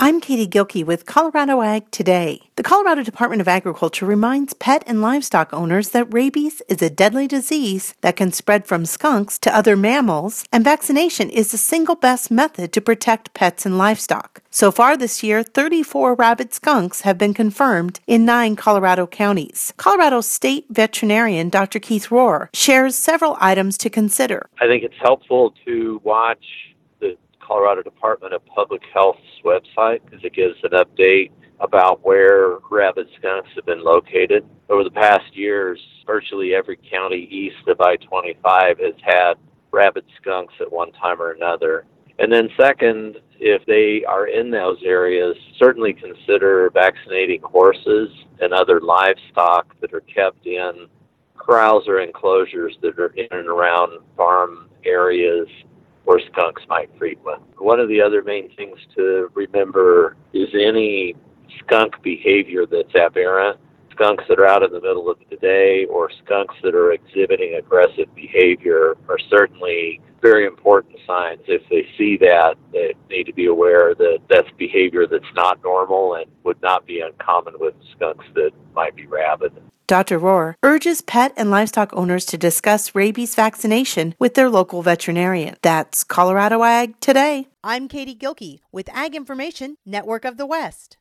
I'm Katie Gilkey with Colorado Ag Today. The Colorado Department of Agriculture reminds pet and livestock owners that rabies is a deadly disease that can spread from skunks to other mammals, and vaccination is the single best method to protect pets and livestock. So far this year, 34 rabid skunks have been confirmed in 9 Colorado counties. Colorado State Veterinarian Dr. Keith Rohr shares several items to consider. I think it's helpful to watch the Colorado Department of Public Health's website because it gives an update about where rabid skunks have been located. Over the past years, virtually every county east of I-25 has had rabid skunks at one time or another. And then second, if they are in those areas, certainly consider vaccinating horses and other livestock that are kept in corrals or enclosures that are in and around farm areas where skunks might frequent. One of the other main things to remember is any skunk behavior that's aberrant, skunks that are out in the middle of the day or skunks that are exhibiting aggressive behavior are certainly very important signs. If they see that, they need to be aware that that's behavior that's not normal and would not be uncommon with skunks that might be rabid. Dr. Rohr urges pet and livestock owners to discuss rabies vaccination with their local veterinarian. That's Colorado Ag Today. I'm Katie Gilkey with Ag Information Network of the West.